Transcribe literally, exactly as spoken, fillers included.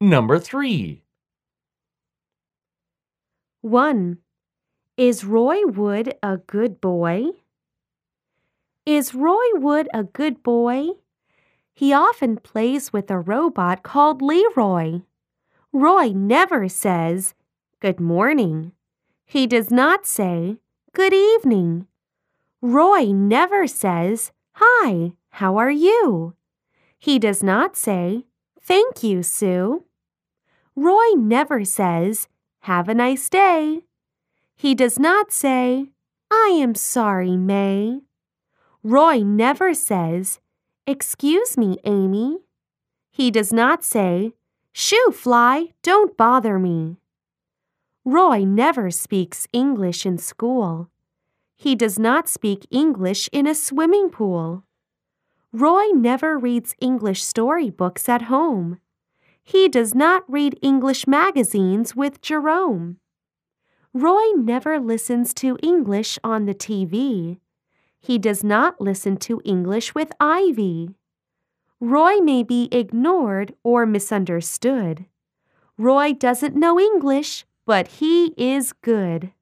Number three. one. Is Roy Wood a good boy? Is Roy Wood a good boy? He often plays with a robot called Leroy. Roy never says, "Good morning." He does not say, "Good evening." Roy never says, "Hi, how are you?" He does not say, "Thank you, Sue." Roy never says, "Have a nice day." He does not say, "I am sorry, May." Roy never says, "Excuse me, Amy." He does not say, "Shoo, Fly, don't bother me." Roy never speaks English in school. He does not speak English in a swimming pool. Roy never reads English storybooks at home. He does not read English magazines with Jerome. Roy never listens to English on the T V. He does not listen to English with Ivy. Roy may be ignored or misunderstood. Roy doesn't know English, but he is good.